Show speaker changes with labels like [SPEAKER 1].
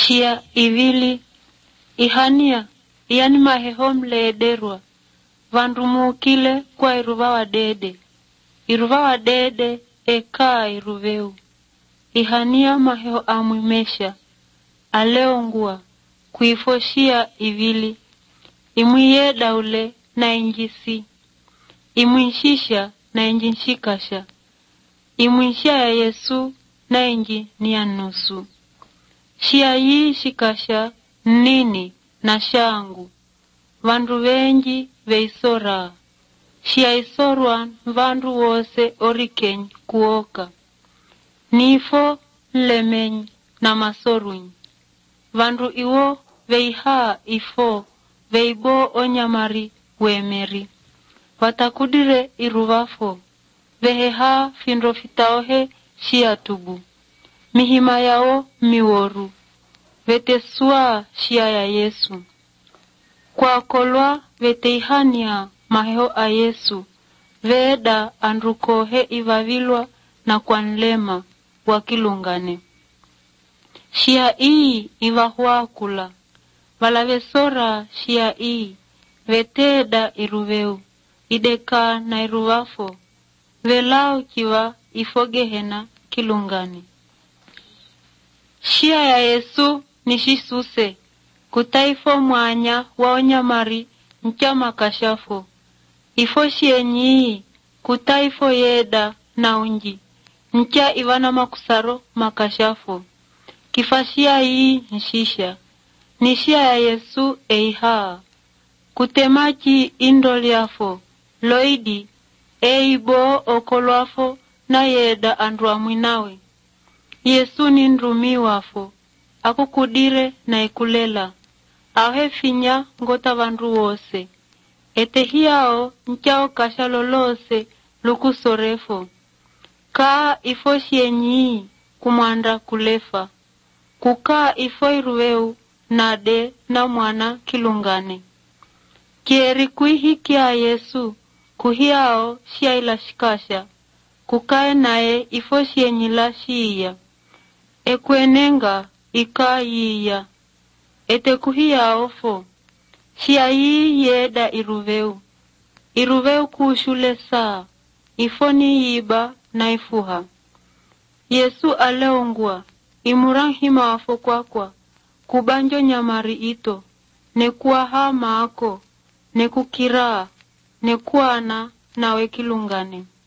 [SPEAKER 1] Shia ivili ihania yani mahehomle ederwa vandu muukile kwa iruva wa dede eka iruveu ihania maheho amwimesha aleongua kuifoshia ivili imwiye daule na injisi imwishisha na injinshikasha imwisha ya Yesu na inji ni ya nusu. Shia hii shikasha nini na shangu vandu wengi veisora shia isorwa vandu wose orikenyi kuoka nifo lemenyi na masorunyi vandu iwo veiha ifo veibo onyamari wemeri watakudire iruvafo veheha findo fitaohe shia tubu mihima yao miworu vetesua shia ya Yesu kwa kolwa veteihania maheho a Yesu veda andrukohe ivavilwa na kwa nlema wakilungane shia ii ivahuakula valavesora shia ii veteda iruveu ideka na iruvafo velao kiwa ifogehena kilungane. Shia ya Yesu nishisuse kutaifo mwanya waonyamari mchama kashafo ifo shienyi kutaifo yeda na unji mcha ivana makusaro makashafo kifashia hii nshisha nishia ya Yesu eiha kutemachi indoliafo loidi eibo okolwafo na yeda andwa mwinawe Yesu ni ndrumi wafo akukudire na ikulela ahefinya ngota vandu wose etehiao nchao kashalolose lukusorefo kaa ifo shienyi kumanda kulefa kukaa ifo iruweu nade na mwana kilungane kieri kuihikia Yesu kuhiao shia ilashikasha kukae nae ifo shienyi la shia ekwenenga ikaiya etekuhiaofo shia hii yeda iruveu kushule saa ifoni yiba na ifuha Yesu aleongua imurahima wafo kwakwa kubanjo nyamari ito nekuwa hama ako nekukiraa nekuana nawe kilungane.